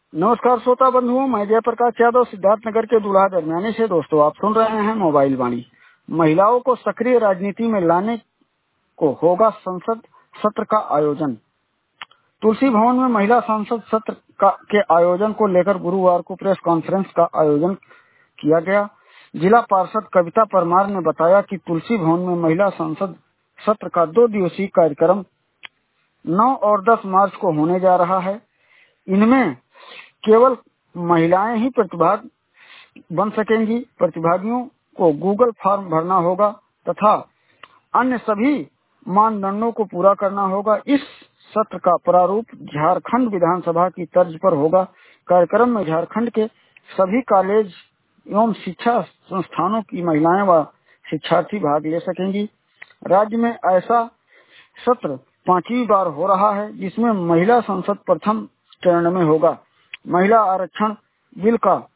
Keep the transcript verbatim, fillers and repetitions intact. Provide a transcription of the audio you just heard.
नमस्कार श्रोता बंधुओं, मैं जयप्रकाश यादव सिद्धार्थ नगर के दूल्हा दरमियानी से। दोस्तों, आप सुन रहे हैं मोबाइल वाणी। महिलाओं को सक्रिय राजनीति में लाने को होगा संसद सत्र का आयोजन। तुलसी भवन में महिला संसद सत्र का के आयोजन को लेकर गुरुवार को प्रेस कॉन्फ्रेंस का आयोजन किया गया। जिला पार्षद कविता परमार ने बताया कि तुलसी भवन में महिला संसद सत्र का दो दिवसीय कार्यक्रम नौ और दस मार्च को होने जा रहा है। इनमें केवल महिलाएं ही प्रतिभाग बन सकेंगी। प्रतिभागियों को गूगल फॉर्म भरना होगा तथा अन्य सभी मानदंडों को पूरा करना होगा। इस सत्र का प्रारूप झारखंड विधानसभा की तर्ज पर होगा। कार्यक्रम में झारखंड के सभी कॉलेज एवं शिक्षा संस्थानों की महिलाएं व शिक्षार्थी भाग ले सकेंगी। राज्य में ऐसा सत्र पांचवी बार हो रहा है, जिसमें महिला संसद प्रथम चरण में होगा। महिला आरक्षण बिल का